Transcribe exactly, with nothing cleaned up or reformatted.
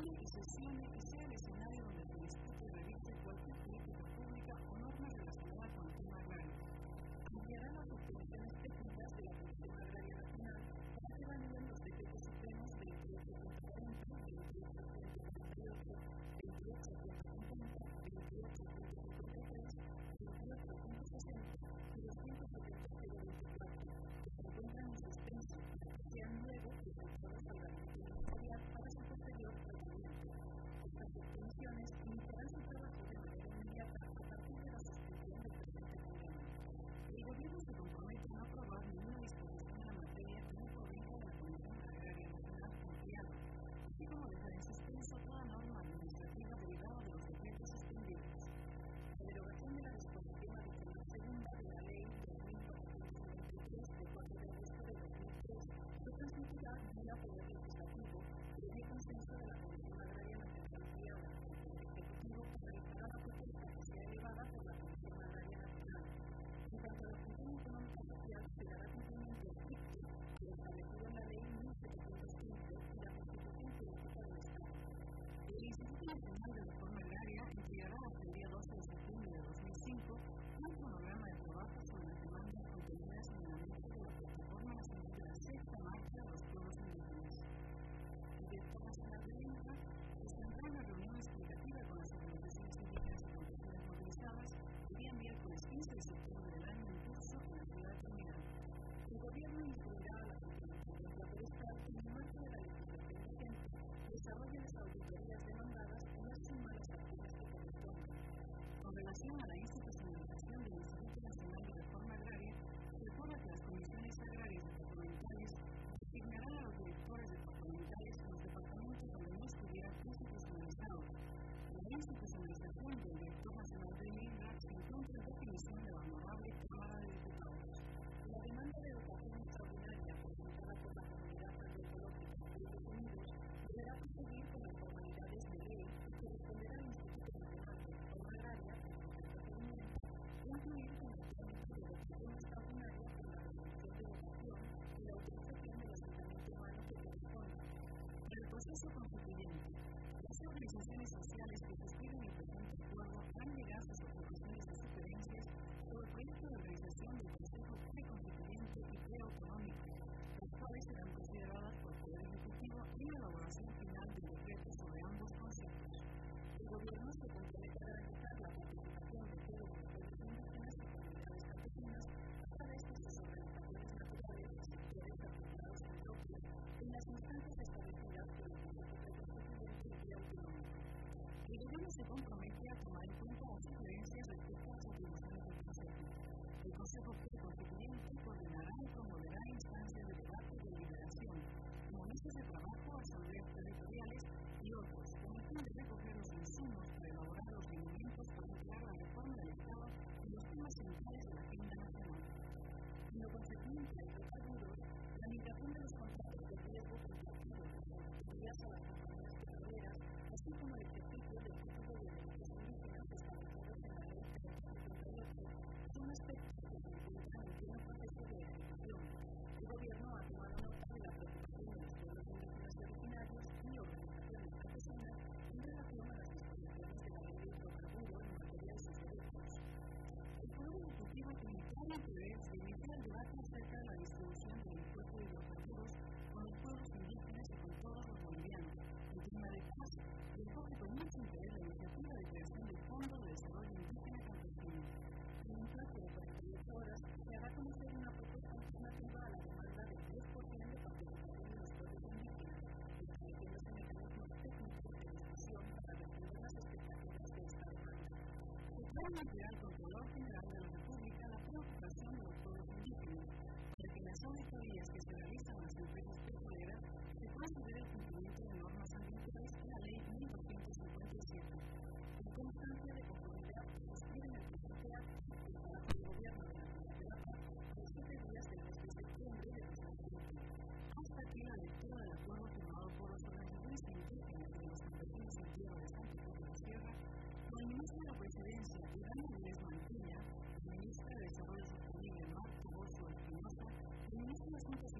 participe y sesione y sea el escenario donde se discute y revise cualquier política pública o norma relacionada con el tema agrario. Ampliará las definiciones técnicas de la Comisión Agraria Nacional para que validen los decretos supremos veintiocho punto cuarenta, veintiocho punto cuarenta y ocho, veintiocho punto cincuenta, veintiocho punto cincuenta y tres, veintiocho punto sesenta y doscientos setenta punto veinticuatro, que se encuentran en suspenso para que sean luego presentados al gabinete ministerial para su posterior tratamiento. Estas subcomisiones iniciarán su trabajo de manera inmediata a partir de la suspensión del presente programa. El Gobierno se compromete a no aprobar ninguna disposición en la materia que no provenga de la Comisión Agraria Nacional ampliada, así como dejar en suspenso toda norma administrativa derivada de los decretos suspendidos. La derogación de la disposición adicional segunda de la Ley dos mil cuatrocientos noventa y tres de cuatro de agosto de dos mil tres se transmitirá vía Poder Legislativo previo consenso de la Comisión Agraria Nacional ampliada. El Ejecutivo analizará la propuesta que sea elevada por la Comisión Agraria Nacional. En cuanto a la función económica social, se dará cumplimiento estricto de lo establecido en la Ley mil setecientos quince y la Constitución Política del Estado. El Instituto Nacional de Reforma Agraria entregará hasta el día doce de septiembre de dos mil cinco un cronograma de trabajo sobre las demandas contenidas en el anexo de la Plataforma Nacional de la Sexta Marcha de los Pueblos Indígenas. El Director Nacional de INCA sostendrá una reunión explicativa con las organizaciones indígenas y campesinas movilizadas el día miércoles quince de septiembre del año en curso en la ciudad de Terminal. El Gobierno instruirá a la Contraloría Forestal que en el marco de la legislación vigente desarrolle las auditorías demandadas en las sumadas acciones que correspondan. Con relación a la institucionalización del Instituto Nacional de Reforma Agraria, se recuerda que las comisiones agrarias departamentales designarán a los directores departamentales en los departamentos donde no estuvieran institucionalizados. La institucionalización del Director Nacional del INRA se encuentra en definición de la Honorable Cámara de Diputados. La demanda de dotación extraordinaria presentada por la Comunidad Agroecológica de Estados Unidos deberá proseguir con las formalidades de ley y corresponderá al Instituto Nacional de Reforma Agraria, en su procedimiento, concluir con el trámite de dotación extraordinaria con la resolución de votación y la autorización del asentamiento humano que corresponda. En el proceso constituyente, las organizaciones sociales que suscriben el presente acuerdo han llegado a sus aportaciones y sugerencias sobre el proyecto de organización del Consejo Preconstituyente y Preautonómico, las cuales serán consideradas por el Poder Ejecutivo en la elaboración final del decreto sobre ambos conceptos. El Gobierno se compromete a garantizar la participación de todos los pueblos indígenas y comunidades campesinas a través de sus organizaciones naturales y sectores articulados en bloques en las instancias establecidas por el Consejo Preconstituyente y Preautonómico. El Gobierno se compromete a tomar en cuenta las sugerencias respecto a las atribuciones del Consejo. El Consejo Preconstituyente coordinará y promoverá instancias de debate y deliberación, como mesas de trabajo, asambleas territoriales y otros, con el fin de recoger los insumos para elaborar los lineamientos para emplear la reforma del Estado y los temas centrales de la agenda nacional. En lo concerniente a hidrocarburos, la migración de los contratos de riesgo compartidos de las autoridades a las compañías petroleras, así como el ejercicio del título de derechos indígenas establecidos en la Ley trescientos setenta y ocho, son aspectos que se encuentran en pleno proceso de ejecución. El Gobierno ha tomado nota de la preocupación de los pueblos indígenas y originarios y organizaciones campesinas en relación a las disposiciones de la Ley de hidrocarburos en materia de sus derechos. El Poder Ejecutivo tiene el deber de iniciar el debate acerca de la distribución del impuesto de hidrocarburos con los pueblos indígenas y con todos los bolivianos, en clima de paz, y acoge con mucho interés la iniciativa de creación del Fondo de Desarrollo Indígena Campesino. En un plazo de cuarenta y ocho horas se hará conocer una propuesta alternativa a la demanda del diez por ciento de participación de los pueblos indígenas, estableciéndose mecanismos técnicos de discusión para responder las expectativas de esta demanda. Se puede ampliar al Contralor General de la República la preocupación de los pueblos indígenas para que en las auditorías que se realizan a las empresas petroleras se considere el cumplimiento de normas ambientales de la Ley mil doscientos cincuenta y siete. En constancia de conformidad que suscriben el presente acto del trabajo del Gobierno de la Ciudad de La Paz a los siete días del mes de septiembre de dos mil quince. Hasta aquí la lectura del acuerdo firmado por las organizaciones indígenas y de los campesinos en tierra de Santa Cruz de la Sierra con el ministro de la Presidencia, Iván Avilés Mantilla, el ministro de Desarrollo Sostenible, Marco Bozo Espinosa, y el ministro de Asuntos